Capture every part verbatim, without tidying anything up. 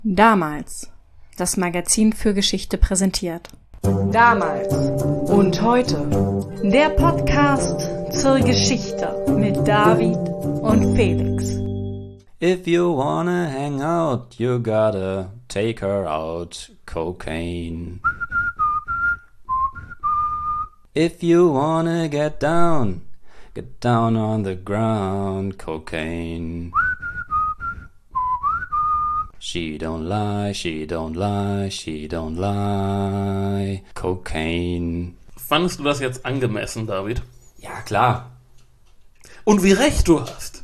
Damals. Das Magazin für Geschichte präsentiert. Damals und heute. Der Podcast zur Geschichte mit David und Felix. If you wanna hang out, you gotta take her out. Cocaine. If you wanna get down, get down on the ground. Cocaine. She don't lie, she don't lie, she don't lie. Cocaine. Fandest du das jetzt angemessen, David? Ja, klar. Und wie recht du hast.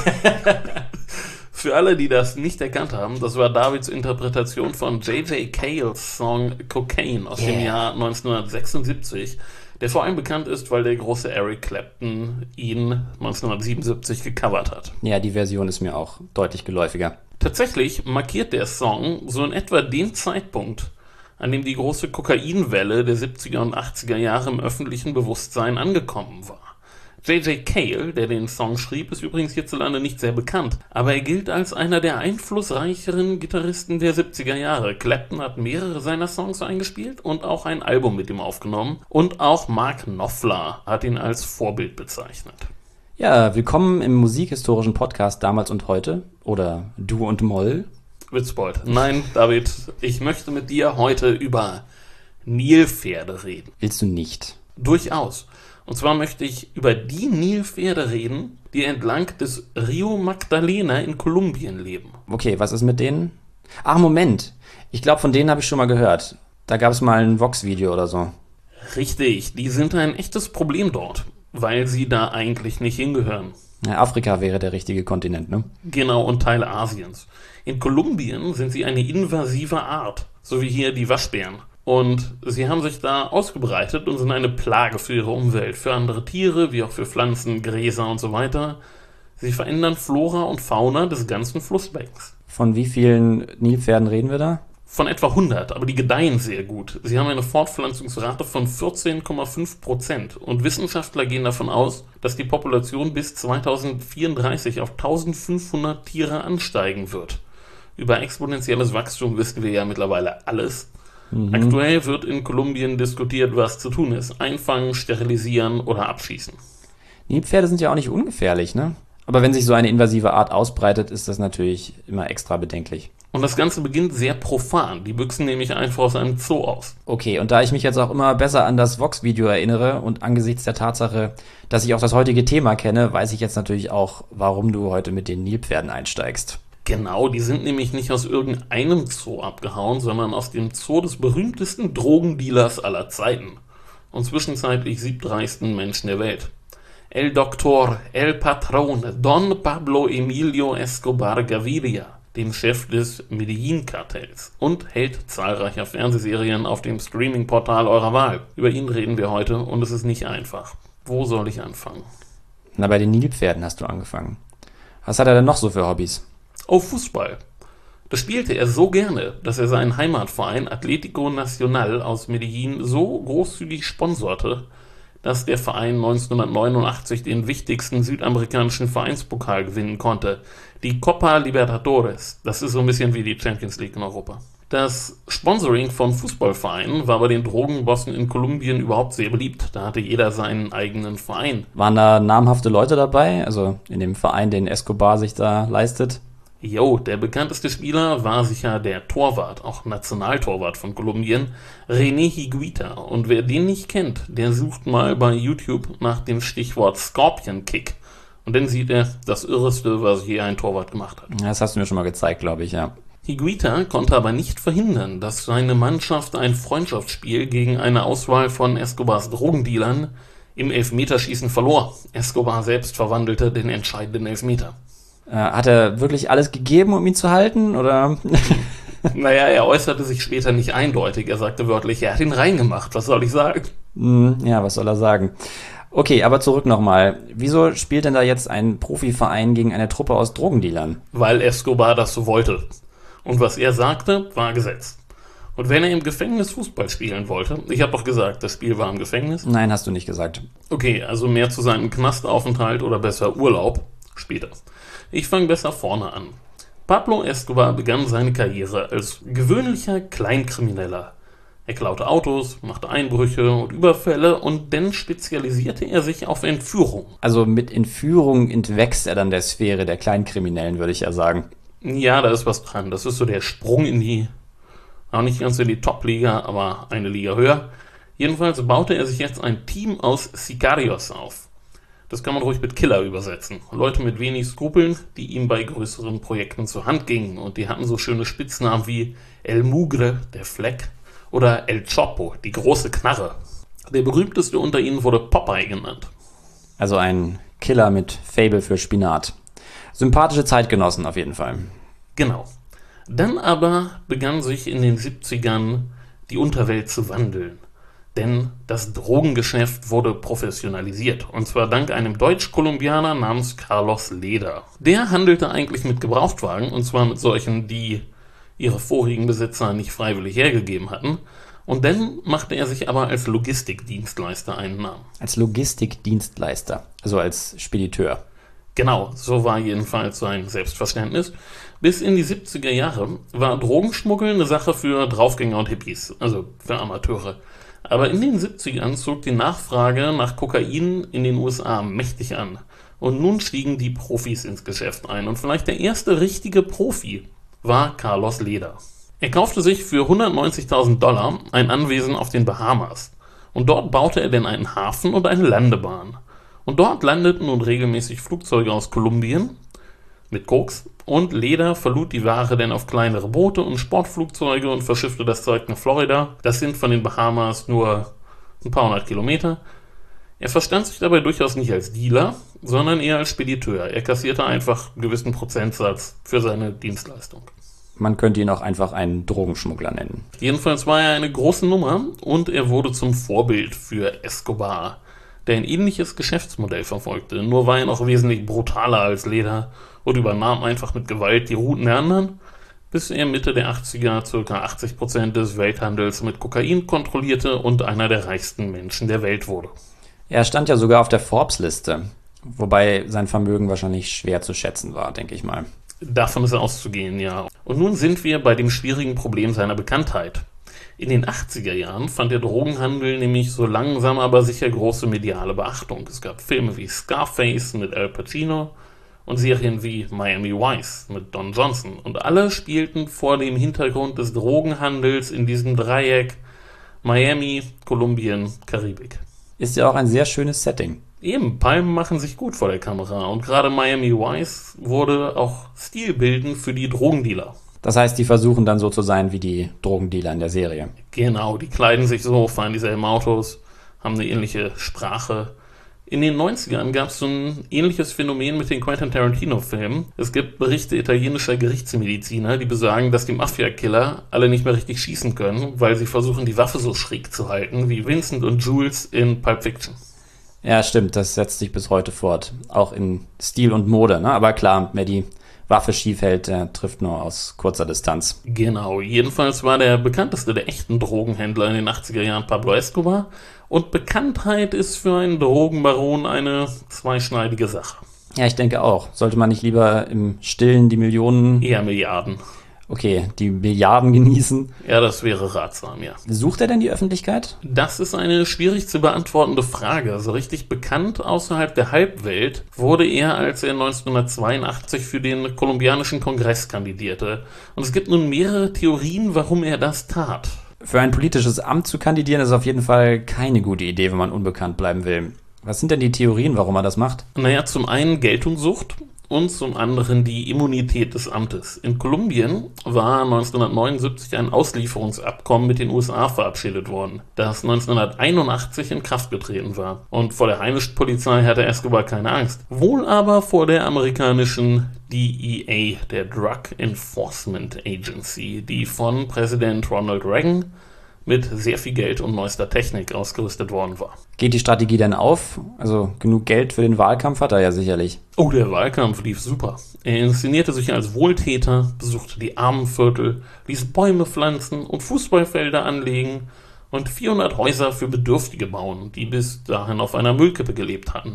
Für alle, die das nicht erkannt haben, das war Davids Interpretation von J J Cales Song Cocaine aus yeah. dem Jahr neunzehnhundertsechsundsiebzig, der vor allem bekannt ist, weil der große Eric Clapton ihn neunzehnhundertsiebenundsiebzig gecovert hat. Ja, die Version ist mir auch deutlich geläufiger. Tatsächlich markiert der Song so in etwa den Zeitpunkt, an dem die große Kokainwelle der siebziger und achtziger Jahre im öffentlichen Bewusstsein angekommen war. J J Cale, der den Song schrieb, ist übrigens hierzulande nicht sehr bekannt, aber er gilt als einer der einflussreicheren Gitarristen der siebziger Jahre. Clapton hat mehrere seiner Songs eingespielt und auch ein Album mit ihm aufgenommen, und auch Mark Knopfler hat ihn als Vorbild bezeichnet. Ja, willkommen im musikhistorischen Podcast Damals und Heute oder Du und Moll. Witzbold. Nein, David, ich möchte mit dir heute über Nilpferde reden. Willst du nicht? Durchaus. Und zwar möchte ich über die Nilpferde reden, die entlang des Rio Magdalena in Kolumbien leben. Okay, was ist mit denen? Ach, Moment. Ich glaube, von denen habe ich schon mal gehört. Da gab es mal ein Vox-Video oder so. Richtig, die sind ein echtes Problem dort, weil sie da eigentlich nicht hingehören. Ja, Afrika wäre der richtige Kontinent, ne? Genau, und Teile Asiens. In Kolumbien sind sie eine invasive Art, so wie hier die Waschbären. Und sie haben sich da ausgebreitet und sind eine Plage für ihre Umwelt, für andere Tiere, wie auch für Pflanzen, Gräser und so weiter. Sie verändern Flora und Fauna des ganzen Flussbeckens. Von wie vielen Nilpferden reden wir da? Von etwa hundert, aber die gedeihen sehr gut. Sie haben eine Fortpflanzungsrate von vierzehn Komma fünf Prozent und Wissenschaftler gehen davon aus, dass die Population bis zweitausendvierunddreißig auf eintausendfünfhundert Tiere ansteigen wird. Über exponentielles Wachstum wissen wir ja mittlerweile alles. Mhm. Aktuell wird in Kolumbien diskutiert, was zu tun ist. Einfangen, sterilisieren oder abschießen. Nilpferde sind ja auch nicht ungefährlich, ne? Aber wenn sich so eine invasive Art ausbreitet, ist das natürlich immer extra bedenklich. Und das Ganze beginnt sehr profan. Die büchsen nämlich einfach aus einem Zoo aus. Okay, und da ich mich jetzt auch immer besser an das Vox-Video erinnere und angesichts der Tatsache, dass ich auch das heutige Thema kenne, weiß ich jetzt natürlich auch, warum du heute mit den Nilpferden einsteigst. Genau, die sind nämlich nicht aus irgendeinem Zoo abgehauen, sondern aus dem Zoo des berühmtesten Drogendealers aller Zeiten und zwischenzeitlich siebtreichsten Menschen der Welt. El Doctor, El Patron, Don Pablo Emilio Escobar Gaviria, dem Chef des Medellin-Kartells und Held zahlreicher Fernsehserien auf dem Streaming-Portal eurer Wahl. Über ihn reden wir heute und es ist nicht einfach. Wo soll ich anfangen? Na, bei den Nilpferden hast du angefangen. Was hat er denn noch so für Hobbys? Oh, Fußball. Das spielte er so gerne, dass er seinen Heimatverein Atlético Nacional aus Medellin so großzügig sponserte, dass der Verein neunzehnhundertneunundachtzig den wichtigsten südamerikanischen Vereinspokal gewinnen konnte, die Copa Libertadores. Das ist so ein bisschen wie die Champions League in Europa. Das Sponsoring von Fußballvereinen war bei den Drogenbossen in Kolumbien überhaupt sehr beliebt. Da hatte jeder seinen eigenen Verein. Waren da namhafte Leute dabei, also in dem Verein, den Escobar sich da leistet? Jo, der bekannteste Spieler war sicher der Torwart, auch Nationaltorwart von Kolumbien, René Higuita. Und wer den nicht kennt, der sucht mal bei YouTube nach dem Stichwort Scorpion Kick. Und dann sieht er das Irreste, was je ein Torwart gemacht hat. Das hast du mir schon mal gezeigt, glaube ich, ja. Higuita konnte aber nicht verhindern, dass seine Mannschaft ein Freundschaftsspiel gegen eine Auswahl von Escobars Drogendealern im Elfmeterschießen verlor. Escobar selbst verwandelte den entscheidenden Elfmeter. Äh, hat er wirklich alles gegeben, um ihn zu halten, oder? Naja, er äußerte sich später nicht eindeutig. Er sagte wörtlich, er hat ihn reingemacht. Was soll ich sagen? Mm, ja, was soll er sagen? Okay, aber zurück nochmal. Wieso spielt denn da jetzt ein Profiverein gegen eine Truppe aus Drogendealern? Weil Escobar das so wollte. Und was er sagte, war Gesetz. Und wenn er im Gefängnis Fußball spielen wollte, ich habe doch gesagt, das Spiel war im Gefängnis. Nein, hast du nicht gesagt. Okay, also mehr zu seinem Knastaufenthalt oder besser Urlaub später. Ich fange besser vorne an. Pablo Escobar begann seine Karriere als gewöhnlicher Kleinkrimineller. Er klaute Autos, machte Einbrüche und Überfälle und dann spezialisierte er sich auf Entführung. Also mit Entführung entwächst er dann der Sphäre der Kleinkriminellen, würde ich ja sagen. Ja, da ist was dran. Das ist so der Sprung in die, auch nicht ganz in die Top-Liga, aber eine Liga höher. Jedenfalls baute er sich jetzt ein Team aus Sicarios auf. Das kann man ruhig mit Killer übersetzen. Leute mit wenig Skrupeln, die ihm bei größeren Projekten zur Hand gingen. Und die hatten so schöne Spitznamen wie El Mugre, der Fleck, oder El Chopo, die große Knarre. Der berühmteste unter ihnen wurde Popeye genannt. Also ein Killer mit Faible für Spinat. Sympathische Zeitgenossen auf jeden Fall. Genau. Dann aber begann sich in den siebzigern die Unterwelt zu wandeln. Denn das Drogengeschäft wurde professionalisiert. Und zwar dank einem Deutsch-Kolumbianer namens Carlos Leder. Der handelte eigentlich mit Gebrauchtwagen, und zwar mit solchen, die ihre vorigen Besitzer nicht freiwillig hergegeben hatten. Und dann machte er sich aber als Logistikdienstleister einen Namen. Als Logistikdienstleister, also als Spediteur. Genau, so war jedenfalls sein Selbstverständnis. Bis in die siebziger Jahre war Drogenschmuggel eine Sache für Draufgänger und Hippies, also für Amateure. Aber in den siebzigern zog die Nachfrage nach Kokain in den U S A mächtig an. Und nun stiegen die Profis ins Geschäft ein. Und vielleicht der erste richtige Profi war Carlos Leder. Er kaufte sich für hundertneunzigtausend Dollar ein Anwesen auf den Bahamas. Und dort baute er dann einen Hafen und eine Landebahn. Und dort landeten nun regelmäßig Flugzeuge aus Kolumbien mit Koks. Und Leder verlud die Ware dann auf kleinere Boote und Sportflugzeuge und verschiffte das Zeug nach Florida. Das sind von den Bahamas nur ein paar hundert Kilometer. Er verstand sich dabei durchaus nicht als Dealer, sondern eher als Spediteur. Er kassierte einfach einen gewissen Prozentsatz für seine Dienstleistung. Man könnte ihn auch einfach einen Drogenschmuggler nennen. Jedenfalls war er eine große Nummer und er wurde zum Vorbild für Escobar, der ein ähnliches Geschäftsmodell verfolgte. Nur war er noch wesentlich brutaler als Leder und übernahm einfach mit Gewalt die Routen der anderen, bis er Mitte der achtziger ca. achtzig Prozent des Welthandels mit Kokain kontrollierte und einer der reichsten Menschen der Welt wurde. Er stand ja sogar auf der Forbes-Liste, wobei sein Vermögen wahrscheinlich schwer zu schätzen war, denke ich mal. Davon ist auszugehen, ja. Und nun sind wir bei dem schwierigen Problem seiner Bekanntheit. In den achtziger Jahren fand der Drogenhandel nämlich so langsam aber sicher große mediale Beachtung. Es gab Filme wie Scarface mit Al Pacino und Serien wie Miami Vice mit Don Johnson. Und alle spielten vor dem Hintergrund des Drogenhandels in diesem Dreieck Miami, Kolumbien, Karibik. Ist ja auch ein sehr schönes Setting. Eben, Palmen machen sich gut vor der Kamera und gerade Miami Vice wurde auch stilbildend für die Drogendealer. Das heißt, die versuchen dann so zu sein wie die Drogendealer in der Serie. Genau, die kleiden sich so, fahren dieselben Autos, haben eine ähnliche Sprache. In den neunzigern gab es so ein ähnliches Phänomen mit den Quentin Tarantino-Filmen. Es gibt Berichte italienischer Gerichtsmediziner, die besagen, dass die Mafia-Killer alle nicht mehr richtig schießen können, weil sie versuchen, die Waffe so schräg zu halten, wie Vincent und Jules in Pulp Fiction. Ja, stimmt, das setzt sich bis heute fort. Auch in Stil und Mode, ne? Aber klar, wer die Waffe schief hält, der trifft nur aus kurzer Distanz. Genau, jedenfalls war der bekannteste der echten Drogenhändler in den achtziger Jahren Pablo Escobar. Und Bekanntheit ist für einen Drogenbaron eine zweischneidige Sache. Ja, ich denke auch. Sollte man nicht lieber im Stillen die Millionen... Eher Milliarden. Okay, die Milliarden genießen. Ja, das wäre ratsam, ja. Sucht er denn die Öffentlichkeit? Das ist eine schwierig zu beantwortende Frage. So richtig bekannt außerhalb der Halbwelt wurde er, als er neunzehnhundertzweiundachtzig für den kolumbianischen Kongress kandidierte. Und es gibt nun mehrere Theorien, warum er das tat. Für ein politisches Amt zu kandidieren ist auf jeden Fall keine gute Idee, wenn man unbekannt bleiben will. Was sind denn die Theorien, warum er das macht? Naja, zum einen Geltungssucht und zum anderen die Immunität des Amtes. In Kolumbien war neunzehnhundertneunundsiebzig ein Auslieferungsabkommen mit den U S A verabschiedet worden, das neunzehnhunderteinundachtzig in Kraft getreten war. Und vor der heimischen Polizei hatte Escobar keine Angst. Wohl aber vor der amerikanischen D E A, der Drug Enforcement Agency, die von Präsident Ronald Reagan mit sehr viel Geld und neuester Technik ausgerüstet worden war. Geht die Strategie denn auf? Also genug Geld für den Wahlkampf hat er ja sicherlich. Oh, der Wahlkampf lief super. Er inszenierte sich als Wohltäter, besuchte die Armenviertel, ließ Bäume pflanzen und Fußballfelder anlegen und vierhundert Häuser für Bedürftige bauen, die bis dahin auf einer Müllkippe gelebt hatten.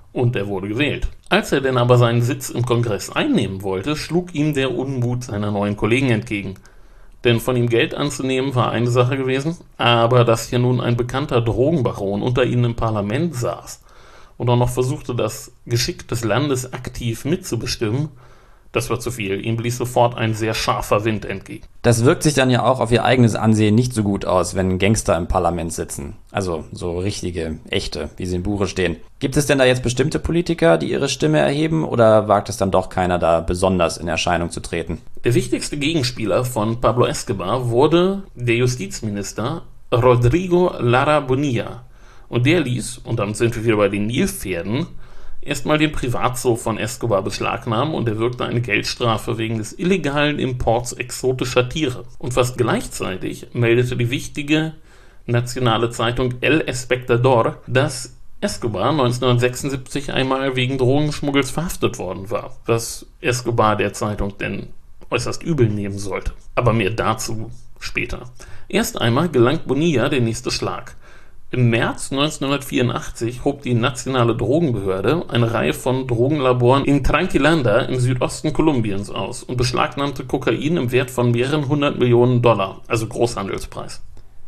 Und er wurde gewählt. Als er denn aber seinen Sitz im Kongress einnehmen wollte, schlug ihm der Unmut seiner neuen Kollegen entgegen. Denn von ihm Geld anzunehmen war eine Sache gewesen, aber dass hier nun ein bekannter Drogenbaron unter ihnen im Parlament saß und auch noch versuchte, das Geschick des Landes aktiv mitzubestimmen, das war zu viel. Ihm blies sofort ein sehr scharfer Wind entgegen. Das wirkt sich dann ja auch auf ihr eigenes Ansehen nicht so gut aus, wenn Gangster im Parlament sitzen. Also so richtige, echte, wie sie im Buche stehen. Gibt es denn da jetzt bestimmte Politiker, die ihre Stimme erheben, oder wagt es dann doch keiner, da besonders in Erscheinung zu treten? Der wichtigste Gegenspieler von Pablo Escobar wurde der Justizminister Rodrigo Lara Bonilla. Und der ließ, und damit sind wir wieder bei den Nilpferden, erstmal den Privatzoo von Escobar beschlagnahmen und er wirkte eine Geldstrafe wegen des illegalen Imports exotischer Tiere. Und fast gleichzeitig meldete die wichtige nationale Zeitung El Espectador, dass Escobar neunzehnhundertsechsundsiebzig einmal wegen Drogenschmuggels verhaftet worden war, was Escobar der Zeitung denn äußerst übel nehmen sollte. Aber mehr dazu später. Erst einmal gelang Bonilla der nächste Schlag. Im März neunzehnhundertvierundachtzig hob die nationale Drogenbehörde eine Reihe von Drogenlaboren in Tranquilanda im Südosten Kolumbiens aus und beschlagnahmte Kokain im Wert von mehreren hundert Millionen Dollar, also Großhandelspreis.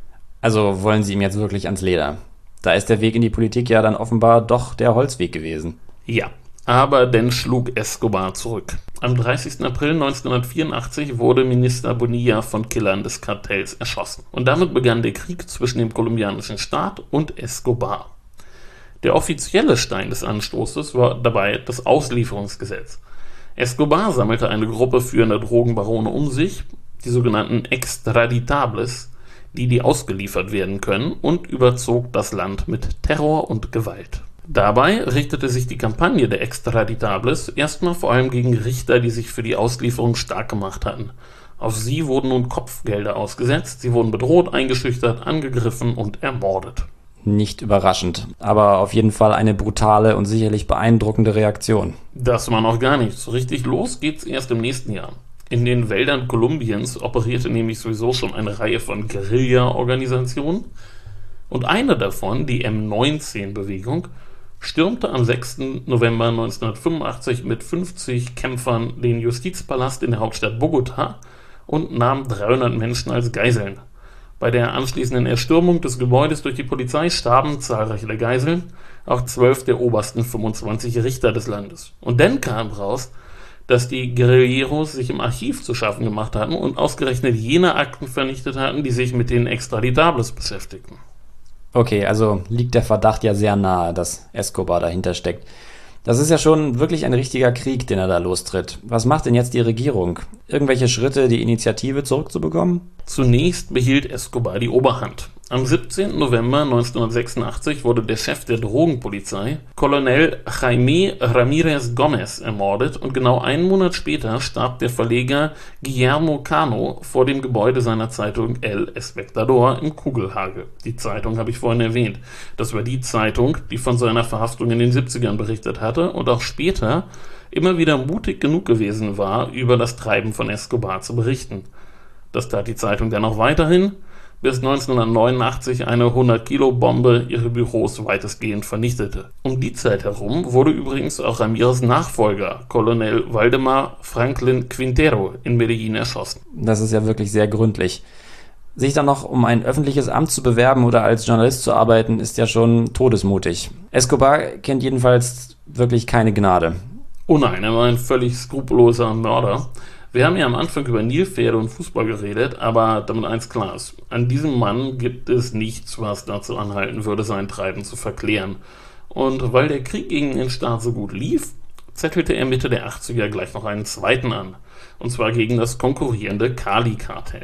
Also wollen sie ihm jetzt wirklich ans Leder? Da ist der Weg in die Politik ja dann offenbar doch der Holzweg gewesen. Ja, aber dann schlug Escobar zurück. Am dreißigsten April neunzehnhundertvierundachtzig wurde Minister Bonilla von Killern des Kartells erschossen. Und damit begann der Krieg zwischen dem kolumbianischen Staat und Escobar. Der offizielle Stein des Anstoßes war dabei das Auslieferungsgesetz. Escobar sammelte eine Gruppe führender Drogenbarone um sich, die sogenannten Extraditables, die die ausgeliefert werden können, und überzog das Land mit Terror und Gewalt. Dabei richtete sich die Kampagne der Extraditables erstmal vor allem gegen Richter, die sich für die Auslieferung stark gemacht hatten. Auf sie wurden nun Kopfgelder ausgesetzt, sie wurden bedroht, eingeschüchtert, angegriffen und ermordet. Nicht überraschend, aber auf jeden Fall eine brutale und sicherlich beeindruckende Reaktion. Das war noch gar nichts. So richtig los geht's erst im nächsten Jahr. In den Wäldern Kolumbiens operierte nämlich sowieso schon eine Reihe von Guerilla-Organisationen und eine davon, die M neunzehn-Bewegung, stürmte am sechsten November neunzehnhundertfünfundachtzig mit fünfzig Kämpfern den Justizpalast in der Hauptstadt Bogotá und nahm dreihundert Menschen als Geiseln. Bei der anschließenden Erstürmung des Gebäudes durch die Polizei starben zahlreiche der Geiseln, auch zwölf der obersten fünfundzwanzig Richter des Landes. Und dann kam raus, dass die Guerilleros sich im Archiv zu schaffen gemacht hatten und ausgerechnet jene Akten vernichtet hatten, die sich mit den Extraditables beschäftigten. Okay, also liegt der Verdacht ja sehr nahe, dass Escobar dahinter steckt. Das ist ja schon wirklich ein richtiger Krieg, den er da lostritt. Was macht denn jetzt die Regierung? Irgendwelche Schritte, die Initiative zurückzubekommen? Zunächst behielt Escobar die Oberhand. Am siebzehnten November neunzehnhundertsechsundachtzig wurde der Chef der Drogenpolizei, Colonel Jaime Ramirez Gomez, ermordet und genau einen Monat später starb der Verleger Guillermo Cano vor dem Gebäude seiner Zeitung El Espectador im Kugelhagel. Die Zeitung habe ich vorhin erwähnt. Das war die Zeitung, die von seiner Verhaftung in den siebzigern berichtet hatte und auch später immer wieder mutig genug gewesen war, über das Treiben von Escobar zu berichten. Das tat die Zeitung dann auch weiterhin, bis neunzehnhundertneunundachtzig eine hundert-Kilo-Bombe ihre Büros weitestgehend vernichtete. Um die Zeit herum wurde übrigens auch Ramirez' Nachfolger, Colonel Waldemar Franklin Quintero, in Medellin erschossen. Das ist ja wirklich sehr gründlich. Sich dann noch um ein öffentliches Amt zu bewerben oder als Journalist zu arbeiten, ist ja schon todesmutig. Escobar kennt jedenfalls wirklich keine Gnade. Oh nein, er war ein völlig skrupelloser Mörder. Wir haben ja am Anfang über Nilpferde und Fußball geredet, aber damit eins klar ist: An diesem Mann gibt es nichts, was dazu anhalten würde, sein Treiben zu verklären. Und weil der Krieg gegen den Staat so gut lief, zettelte er Mitte der achtziger gleich noch einen zweiten an. Und zwar gegen das konkurrierende Cali-Kartell.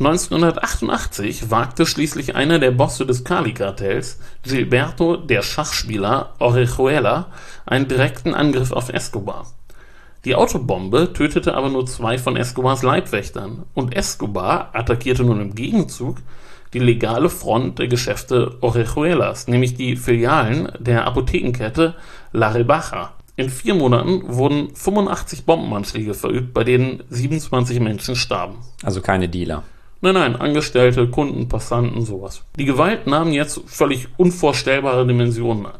neunzehnhundertachtundachtzig wagte schließlich einer der Bosse des Cali-Kartells, Gilberto, der Schachspieler Orejuela, einen direkten Angriff auf Escobar. Die Autobombe tötete aber nur zwei von Escobars Leibwächtern und Escobar attackierte nun im Gegenzug die legale Front der Geschäfte Orejuelas, nämlich die Filialen der Apothekenkette La Rebaja. In vier Monaten wurden fünfundachtzig Bombenanschläge verübt, bei denen siebenundzwanzig Menschen starben. Also keine Dealer. Nein, nein, Angestellte, Kunden, Passanten, sowas. Die Gewalt nahm jetzt völlig unvorstellbare Dimensionen an.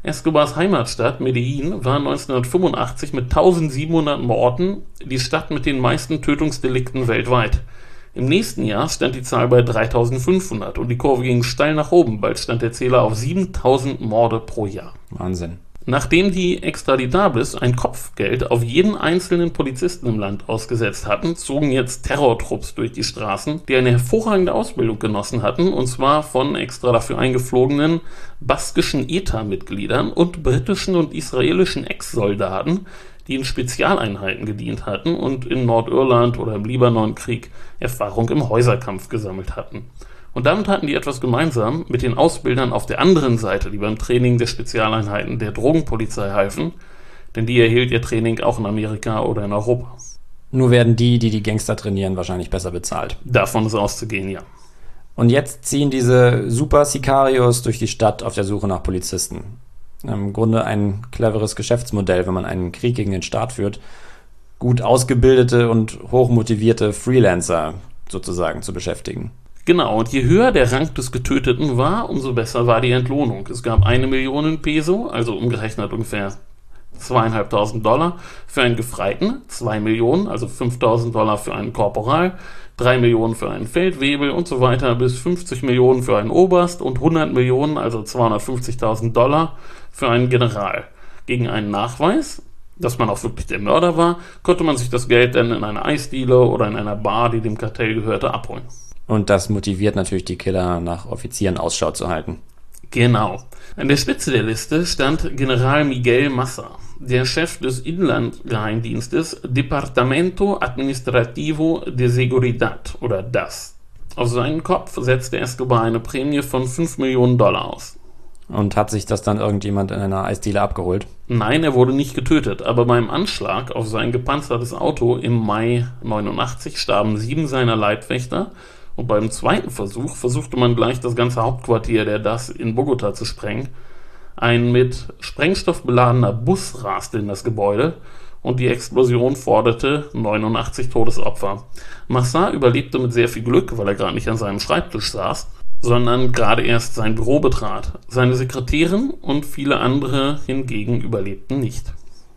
Escobars Heimatstadt Medellín war neunzehnhundertfünfundachtzig mit tausendsiebenhundert Morden die Stadt mit den meisten Tötungsdelikten weltweit. Im nächsten Jahr stand die Zahl bei dreitausendfünfhundert und die Kurve ging steil nach oben, bald stand der Zähler auf siebentausend Morde pro Jahr. Wahnsinn. Nachdem die Extraditables ein Kopfgeld auf jeden einzelnen Polizisten im Land ausgesetzt hatten, zogen jetzt Terrortrupps durch die Straßen, die eine hervorragende Ausbildung genossen hatten, und zwar von extra dafür eingeflogenen baskischen E T A-Mitgliedern und britischen und israelischen Ex-Soldaten, die in Spezialeinheiten gedient hatten und in Nordirland oder im Libanonkrieg Erfahrung im Häuserkampf gesammelt hatten. Und damit hatten die etwas gemeinsam mit den Ausbildern auf der anderen Seite, die beim Training der Spezialeinheiten der Drogenpolizei halfen, denn die erhielt ihr Training auch in Amerika oder in Europa. Nur werden die, die die Gangster trainieren, wahrscheinlich besser bezahlt. Davon ist auszugehen, ja. Und jetzt ziehen diese Super-Sicarios durch die Stadt auf der Suche nach Polizisten. Im Grunde ein cleveres Geschäftsmodell, wenn man einen Krieg gegen den Staat führt, gut ausgebildete und hochmotivierte Freelancer sozusagen zu beschäftigen. Genau, und je höher der Rang des Getöteten war, umso besser war die Entlohnung. Es gab eine Million Peso, also umgerechnet ungefähr zweieinhalbtausend Dollar für einen Gefreiten, zwei Millionen, also fünftausend Dollar für einen Korporal, drei Millionen für einen Feldwebel und so weiter, bis fünfzig Millionen für einen Oberst und hundert Millionen, also zweihundertfünfzigtausend Dollar für einen General. Gegen einen Nachweis, dass man auch wirklich der Mörder war, konnte man sich das Geld dann in einer Eisdiele oder in einer Bar, die dem Kartell gehörte, abholen. Und das motiviert natürlich die Killer, nach Offizieren Ausschau zu halten. Genau. An der Spitze der Liste stand General Miguel Massa, der Chef des Inlandgeheimdienstes Departamento Administrativo de Seguridad oder D A S. Auf seinen Kopf setzte Escobar eine Prämie von fünf Millionen Dollar aus. Und hat sich das dann irgendjemand in einer Eisdiele abgeholt? Nein, er wurde nicht getötet, aber beim Anschlag auf sein gepanzertes Auto im Mai neunundachtzig starben sieben seiner Leibwächter. Und beim zweiten Versuch versuchte man gleich das ganze Hauptquartier der D A S in Bogota zu sprengen. Ein mit Sprengstoff beladener Bus raste in das Gebäude und die Explosion forderte neunundachtzig Todesopfer. Massa überlebte mit sehr viel Glück, weil er gerade nicht an seinem Schreibtisch saß, sondern gerade erst sein Büro betrat. Seine Sekretärin und viele andere hingegen überlebten nicht.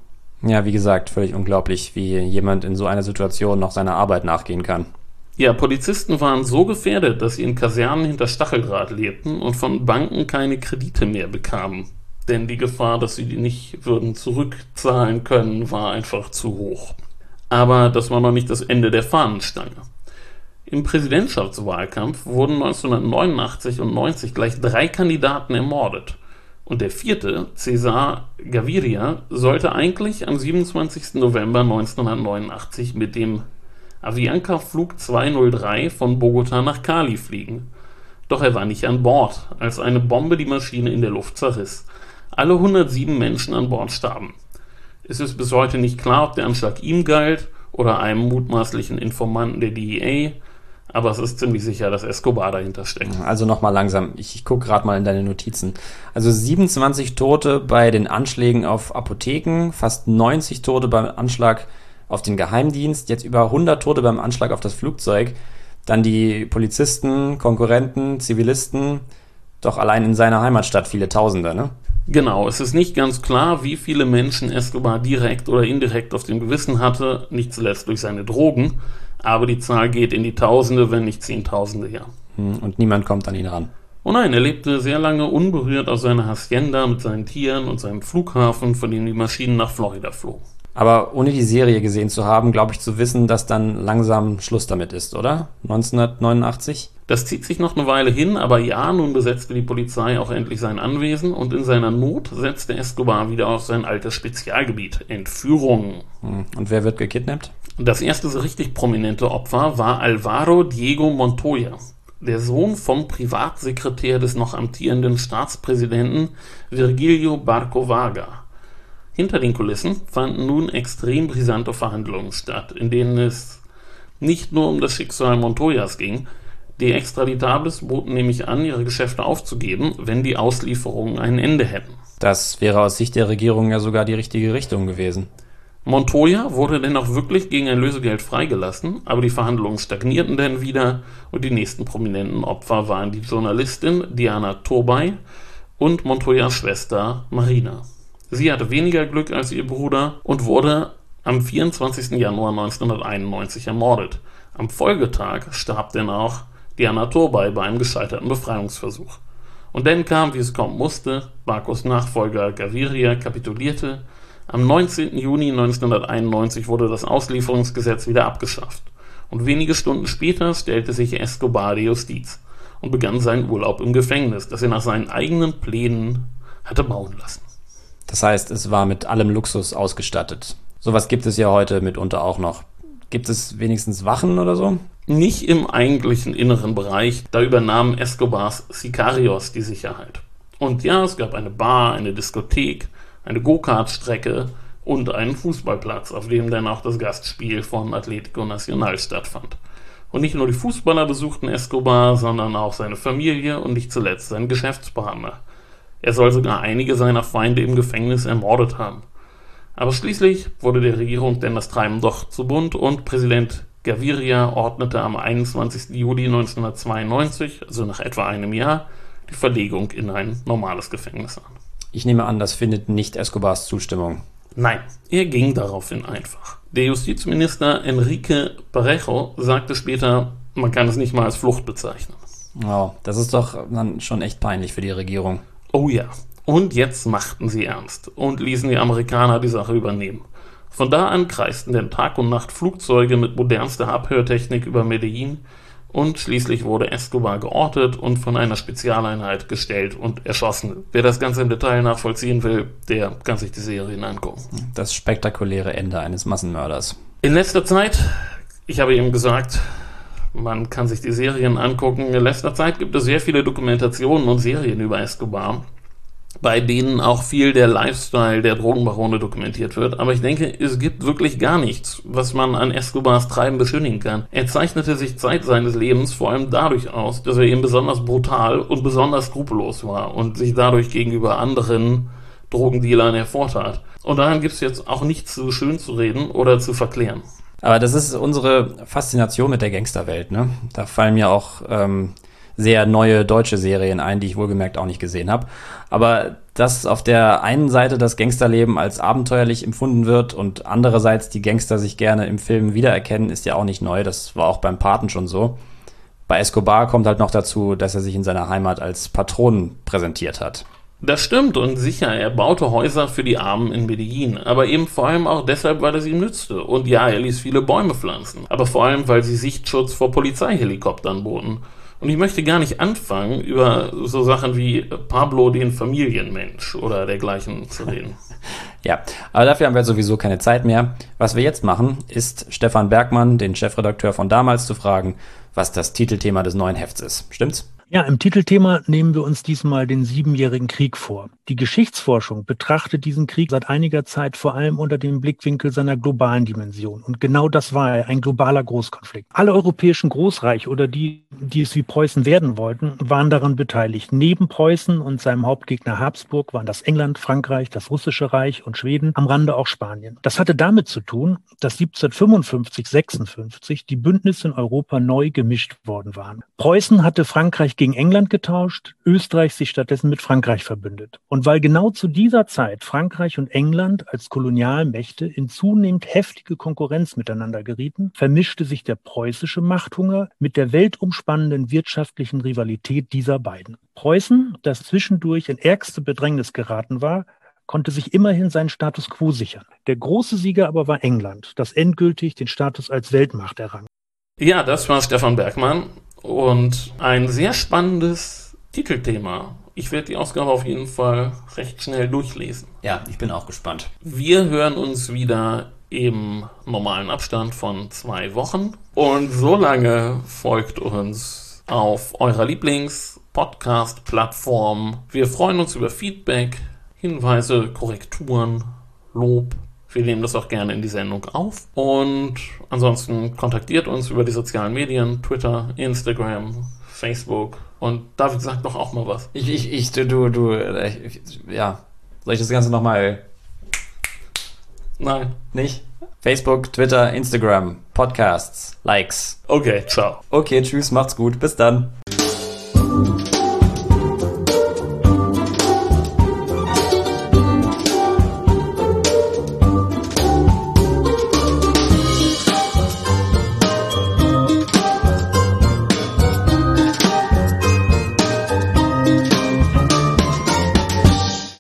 Ja, wie gesagt, völlig unglaublich, wie jemand in so einer Situation noch seiner Arbeit nachgehen kann. Ja, Polizisten waren so gefährdet, dass sie in Kasernen hinter Stacheldraht lebten und von Banken keine Kredite mehr bekamen. Denn die Gefahr, dass sie die nicht würden zurückzahlen können, war einfach zu hoch. Aber das war noch nicht das Ende der Fahnenstange. Im Präsidentschaftswahlkampf wurden neunzehnhundertneunundachtzig und neunzig gleich drei Kandidaten ermordet. Und der vierte, César Gaviria, sollte eigentlich am siebenundzwanzigsten November neunzehnhundertneunundachtzig mit dem Avianca Flug zweihundertdrei von Bogota nach Cali fliegen. Doch er war nicht an Bord, als eine Bombe die Maschine in der Luft zerriss. Alle hundertsieben Menschen an Bord starben. Es ist bis heute nicht klar, ob der Anschlag ihm galt oder einem mutmaßlichen Informanten der D E A, aber es ist ziemlich sicher, dass Escobar dahinter steckt. Also nochmal langsam, ich, ich gucke gerade mal in deine Notizen. Also siebenundzwanzig Tote bei den Anschlägen auf Apotheken, fast neunzig Tote beim Anschlag auf den Geheimdienst, jetzt über hundert Tote beim Anschlag auf das Flugzeug, dann die Polizisten, Konkurrenten, Zivilisten, doch allein in seiner Heimatstadt viele Tausende, ne? Genau, es ist nicht ganz klar, wie viele Menschen Escobar direkt oder indirekt auf dem Gewissen hatte, nicht zuletzt durch seine Drogen, aber die Zahl geht in die Tausende, wenn nicht Zehntausende, ja. Und niemand kommt an ihn ran. Oh nein, er lebte sehr lange unberührt auf seiner Hacienda mit seinen Tieren und seinem Flughafen, von dem die Maschinen nach Florida flogen. Aber ohne die Serie gesehen zu haben, glaube ich zu wissen, dass dann langsam Schluss damit ist, oder? neunzehnhundertneunundachtzig? Das zieht sich noch eine Weile hin, aber ja, nun besetzte die Polizei auch endlich sein Anwesen und in seiner Not setzte Escobar wieder auf sein altes Spezialgebiet, Entführungen. Und wer wird gekidnappt? Das erste so richtig prominente Opfer war Alvaro Diego Montoya, der Sohn vom Privatsekretär des noch amtierenden Staatspräsidenten Virgilio Barco Varga. Hinter den Kulissen fanden nun extrem brisante Verhandlungen statt, in denen es nicht nur um das Schicksal Montoyas ging. Die Extraditables boten nämlich an, ihre Geschäfte aufzugeben, wenn die Auslieferungen ein Ende hätten. Das wäre aus Sicht der Regierung ja sogar die richtige Richtung gewesen. Montoya wurde dennoch wirklich gegen ein Lösegeld freigelassen, aber die Verhandlungen stagnierten dann wieder und die nächsten prominenten Opfer waren die Journalistin Diana Turbay und Montoyas Schwester Marina. Sie hatte weniger Glück als ihr Bruder und wurde am vierundzwanzigsten Januar neunzehnhunderteinundneunzig ermordet. Am Folgetag starb denn auch Diana Turbay bei einem gescheiterten Befreiungsversuch. Und dann kam, wie es kommen musste, Bakos Nachfolger Gaviria kapitulierte. Am neunzehnten Juni neunzehnhunderteinundneunzig wurde das Auslieferungsgesetz wieder abgeschafft. Und wenige Stunden später stellte sich Escobar der Justiz und begann seinen Urlaub im Gefängnis, das er nach seinen eigenen Plänen hatte bauen lassen. Das heißt, es war mit allem Luxus ausgestattet. Sowas gibt es ja heute mitunter auch noch. Gibt es wenigstens Wachen oder so? Nicht im eigentlichen inneren Bereich, da übernahmen Escobars Sicarios die Sicherheit. Und ja, es gab eine Bar, eine Diskothek, eine Go-Kart-Strecke und einen Fußballplatz, auf dem dann auch das Gastspiel von Atlético Nacional stattfand. Und nicht nur die Fußballer besuchten Escobar, sondern auch seine Familie und nicht zuletzt seinen Geschäftspartner. Er soll sogar einige seiner Feinde im Gefängnis ermordet haben. Aber schließlich wurde der Regierung denn das Treiben doch zu bunt und Präsident Gaviria ordnete am einundzwanzigsten Juli neunzehnhundertzweiundneunzig, also nach etwa einem Jahr, die Verlegung in ein normales Gefängnis an. Ich nehme an, das findet nicht Escobars Zustimmung. Nein, er ging daraufhin einfach. Der Justizminister Enrique Parejo sagte später, man kann es nicht mal als Flucht bezeichnen. Wow, das ist doch dann schon echt peinlich für die Regierung. Oh ja, und jetzt machten sie ernst und ließen die Amerikaner die Sache übernehmen. Von da an kreisten denn Tag und Nacht Flugzeuge mit modernster Abhörtechnik über Medellin und schließlich wurde Escobar geortet und von einer Spezialeinheit gestellt und erschossen. Wer das Ganze im Detail nachvollziehen will, der kann sich die Serien angucken. Das spektakuläre Ende eines Massenmörders. In letzter Zeit, ich habe eben gesagt, man kann sich die Serien angucken. In letzter Zeit gibt es sehr viele Dokumentationen und Serien über Escobar, bei denen auch viel der Lifestyle der Drogenbarone dokumentiert wird. Aber ich denke, es gibt wirklich gar nichts, was man an Escobars Treiben beschönigen kann. Er zeichnete sich Zeit seines Lebens vor allem dadurch aus, dass er eben besonders brutal und besonders skrupellos war und sich dadurch gegenüber anderen Drogendealern hervortat. Und daran gibt es jetzt auch nichts zu schön zu reden oder zu verklären. Aber das ist unsere Faszination mit der Gangsterwelt, ne? Da fallen mir auch ähm, sehr neue deutsche Serien ein, die ich wohlgemerkt auch nicht gesehen habe. Aber dass auf der einen Seite das Gangsterleben als abenteuerlich empfunden wird und andererseits die Gangster sich gerne im Film wiedererkennen, ist ja auch nicht neu. Das war auch beim Paten schon so. Bei Escobar kommt halt noch dazu, dass er sich in seiner Heimat als Patron präsentiert hat. Das stimmt und sicher, er baute Häuser für die Armen in Medellin, aber eben vor allem auch deshalb, weil es ihm nützte. Und ja, er ließ viele Bäume pflanzen, aber vor allem, weil sie Sichtschutz vor Polizeihelikoptern boten. Und ich möchte gar nicht anfangen, über so Sachen wie Pablo den Familienmensch oder dergleichen zu reden. Ja, aber dafür haben wir sowieso keine Zeit mehr. Was wir jetzt machen, ist Stefan Bergmann, den Chefredakteur von damals, zu fragen, was das Titelthema des neuen Hefts ist. Stimmt's? Ja, im Titelthema nehmen wir uns diesmal den Siebenjährigen Krieg vor. Die Geschichtsforschung betrachtet diesen Krieg seit einiger Zeit vor allem unter dem Blickwinkel seiner globalen Dimension. Und genau das war er, ein globaler Großkonflikt. Alle europäischen Großreiche oder die, die es wie Preußen werden wollten, waren daran beteiligt. Neben Preußen und seinem Hauptgegner Habsburg waren das England, Frankreich, das Russische Reich und Schweden, am Rande auch Spanien. Das hatte damit zu tun, dass siebzehnhundertfünfundfünfzig sechsundfünfzig die Bündnisse in Europa neu gemischt worden waren. Preußen hatte Frankreich gegen England getauscht, Österreich sich stattdessen mit Frankreich verbündet. Und weil genau zu dieser Zeit Frankreich und England als Kolonialmächte in zunehmend heftige Konkurrenz miteinander gerieten, vermischte sich der preußische Machthunger mit der weltumspannenden wirtschaftlichen Rivalität dieser beiden. Preußen, das zwischendurch in ärgste Bedrängnis geraten war, konnte sich immerhin seinen Status quo sichern. Der große Sieger aber war England, das endgültig den Status als Weltmacht errang. Ja, das war Stefan Bergmann. Und ein sehr spannendes Titelthema. Ich werde die Ausgabe auf jeden Fall recht schnell durchlesen. Ja, ich bin auch gespannt. Wir hören uns wieder im normalen Abstand von zwei Wochen. Und so lange folgt uns auf eurer Lieblings-Podcast-Plattform. Wir freuen uns über Feedback, Hinweise, Korrekturen, Lob. Wir nehmen das auch gerne in die Sendung auf. Und ansonsten kontaktiert uns über die sozialen Medien, Twitter, Instagram, Facebook. Und David sagt doch auch mal was. Ich, ich, ich, du, du, du, ich, ja. Soll ich das Ganze nochmal? Nein. Nicht? Facebook, Twitter, Instagram, Podcasts, Likes. Okay, ciao. Okay, tschüss, macht's gut. Bis dann.